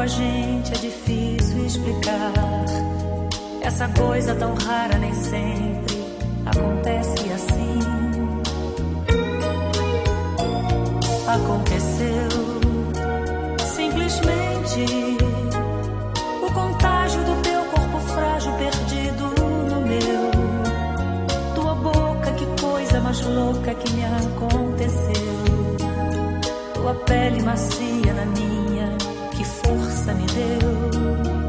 a gente é difícil explicar. Essa coisa tão rara nem sempre acontece assim. Aconteceu simplesmente o contágio do teu corpo frágil perdido no meu. Tua boca, que coisa mais louca que me aconteceu. Tua pele macia na minha, que força me deu.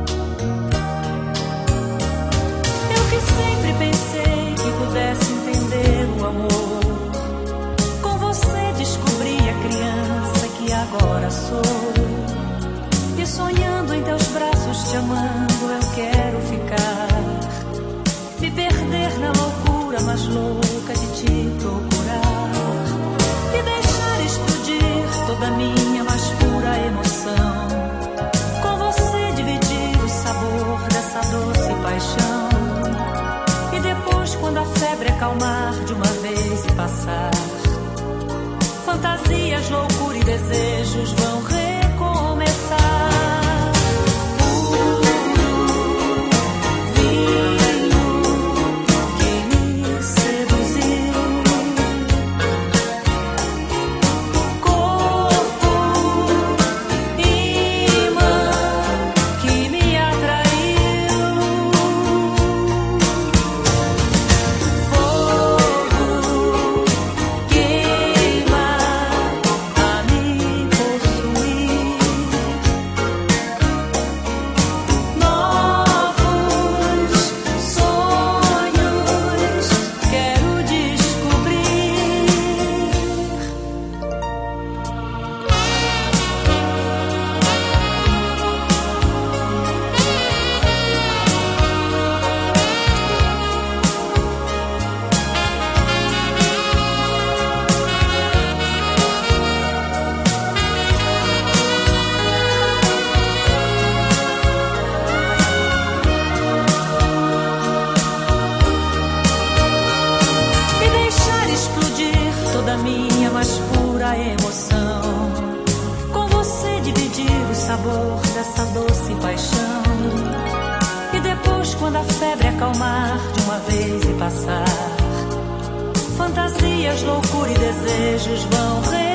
Eu que sempre pensei que pudesse entender o amor, com você descobri a criança que agora sou. E sonhando em teus braços, te amando, eu quero ficar. Me perder na loucura mais louca de te procurar. E deixar explodir toda a minha mais pura emoção. Com você dividir o sabor dessa doce paixão. E depois, quando a febre acalmar de uma vez e passar, fantasias, loucura e desejos vão recomeçar. Minha mais pura emoção, com você dividir o sabor dessa doce paixão. E depois, quando a febre acalmar de uma vez e passar, fantasias, loucura e desejos vão